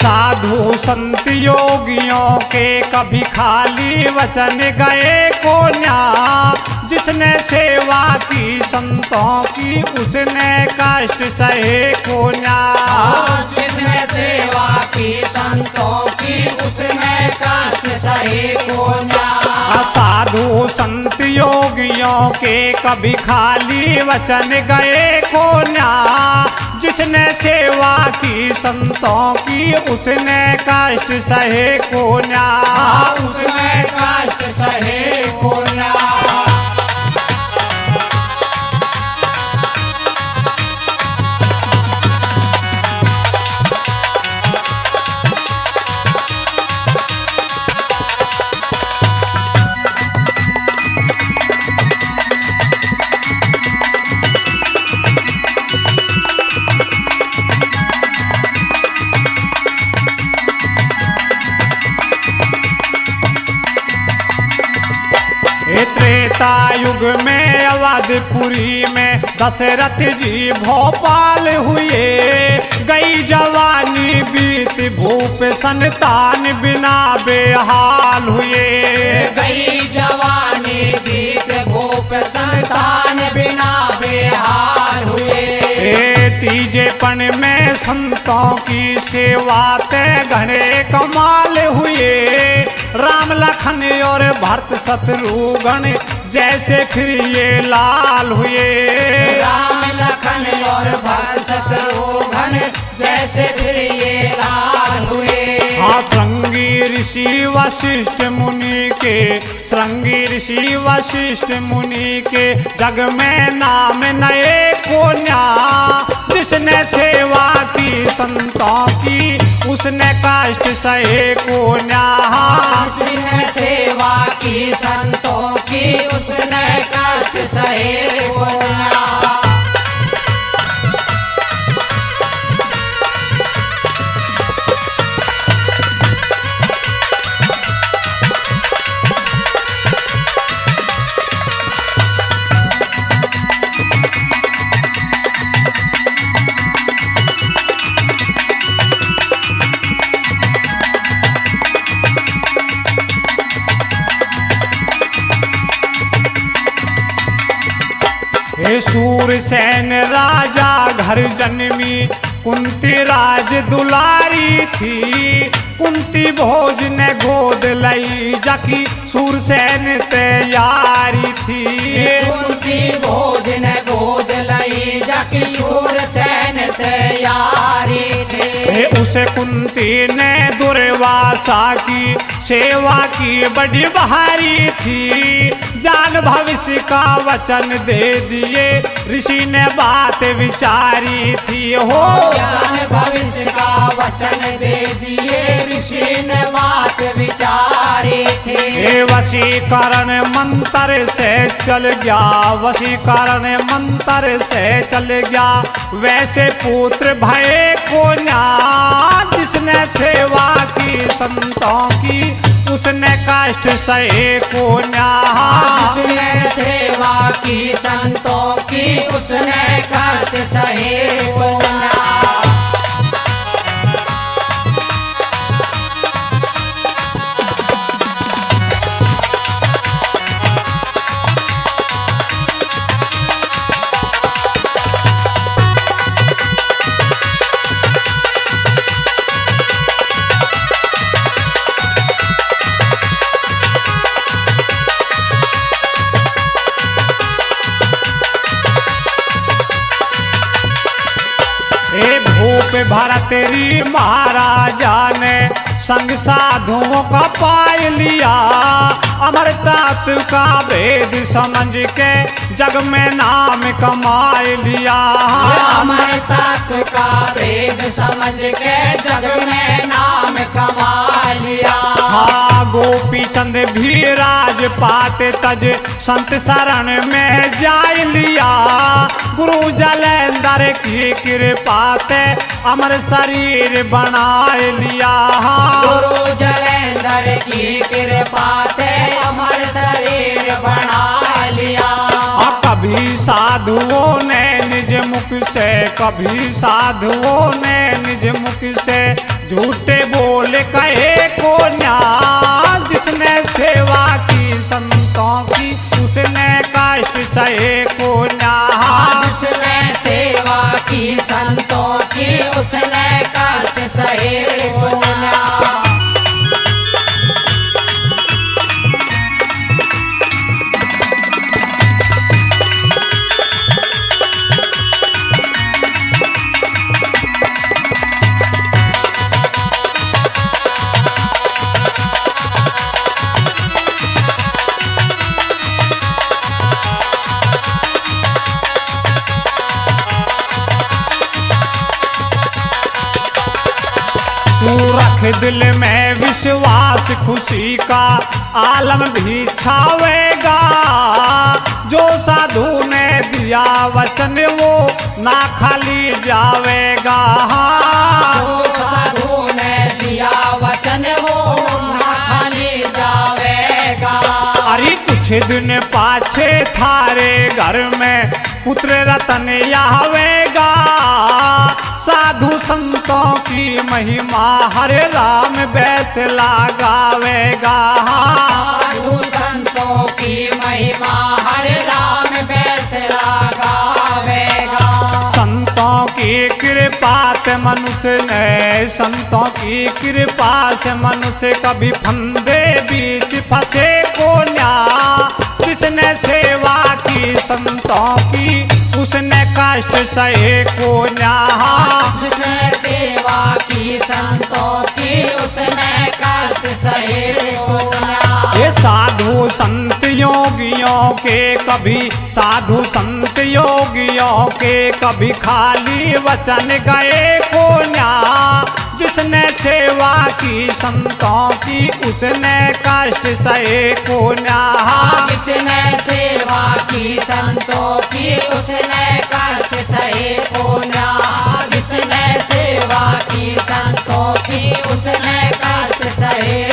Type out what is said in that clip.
साधु संत योगियों के कभी खाली वचन गए को न्या। जिसने सेवा की संतों की उसने कष्ट सहे को न्या। जिसने सेवा की संतों की उसने कष्ट सहे को न्या। साधु संत योगियों के कभी खाली वचन गए को न्या। जिसने सेवा की संतों की उसने कष्ट सहे को न्या। उसने कष्ट सहे को न्या। त्रेता युग में अवधपुरी में दशरथ जी भोपाल हुए। गई जवानी बीत भूप संतान बिना बेहाल हुए। गई जवानी बीत भूप संतान बिना बेहाल हुए। तीजेपन में संतों की सेवा ते घने कमाल हुए। राम लखन और भरत शत्रुघ्न जैसे फिर ये लाल हुए। राम लखन और भरत शत्रुघ्न जैसे फिर ये लाल हुए। हाँ श्रृंगी ऋषि वशिष्ठ मुनि के, श्रृंगी ऋषि वशिष्ठ मुनि के जग में नाम नए को न्या। जिसने सेवा की संतों की उसने कष्ट सहे को न्या। जिसने सेवा की संतों की उसने कष्ट सहे को न्या। सूरसेन राजा घर जन्मी कुंती राज दुलारी थी। कुंती भोज ने गोद लई जाकी सूरसेन तैयारी थी। कुंती भोज ने गोद लई जाकी सूरसेन तैयारी थी। उसे कुंती ने दुर्वासा की सेवा की बड़ी बहारी थी। जान भविष्य का वचन दे दिए ऋषि ने बात विचारी थी। हो जान भविष्य का वचन दे दिए ऋषि ने बात विचारी थी। वशीकरण मंत्र से चल गया, वशीकरण मंत्र से चल गया वैसे पुत्र भय को न्या। जिसने सेवा की संतों की उसने कष्ट सहे को न्या। जिसने सेवा की संतों की उसने कष्ट सहे को न्या। भरत री महाराजा ने संग साधुओं का पाय लिया। अमरतात का भेद समझ के जग में नाम कमाए लिया। अमरतात का भेद समझ के जग में नाम कमा लिया। हाँ गोपी चंद भी राजपाट तज संत शरण में जाय लिया। गुरु जलेंद्र की कृपा ते अमर शरीर बनाए लिया। गुरु जलेंद्र की कृपा से अमर शरीर बना लिया। कभी साधुओं ने निज मुख से, कभी साधुओं ने निज मुख से झूठे बोल कहे को न्या, जिसने सेवा की संतों की उसने कष्ट सहे को न्या। जिसने सेवा की संतों की उसने कष्ट सहे को न्या। तू रख दिल में विश्वास, खुशी का आलम भी छावेगा। जो साधु ने दिया वचन वो ना खाली जावेगा। जो साधु ने दिया वचन वो ना खाली जावेगा। अरे कुछ दिन पाछे थारे घर में पुत्र रतन आवेगा। साधु संतों की महिमा हरे राम बैत लगावेगा। साधु संतों की महिमा हरे राम बैत लगावेगा। संतों की कृपा से मनुष्य ने, संतों की कृपा से मनुष्य कभी फंदे बीच फंसे को न्या। जिसने सेवा की संतों की उसने कष्ट सहे को न्या। जिसने सेवा की संतों की उसने कष्ट सहे को न्या। ये साधु संत योगियों के कभी, साधु संत योगियों के कभी खाली वचन गए को न्या। जिसने सेवा की संतों की उसने कष्ट सहे को न्या। जिसने सेवा की संतों की उसने कष्ट सहे को न्या। जिसने सेवा की संतों की उसने कष्ट सहे